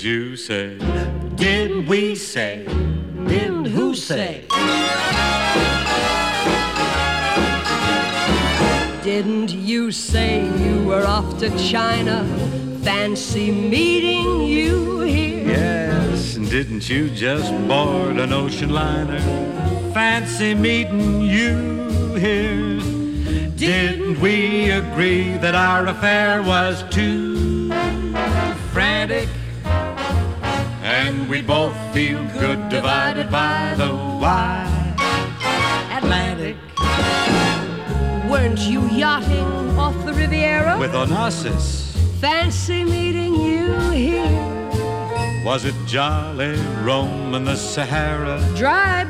you say? Didn't we say? Didn't who say? Didn't you say you were off to China? Fancy meeting you here. Yes, and didn't you just board an ocean liner? Fancy meeting you here. Didn't we agree that our affair was too frantic? And we both feel good divided by the wide Atlantic. Weren't you yachting off the Riviera? With Onassis. Fancy meeting you here. Was it jolly Rome and the Sahara? Dry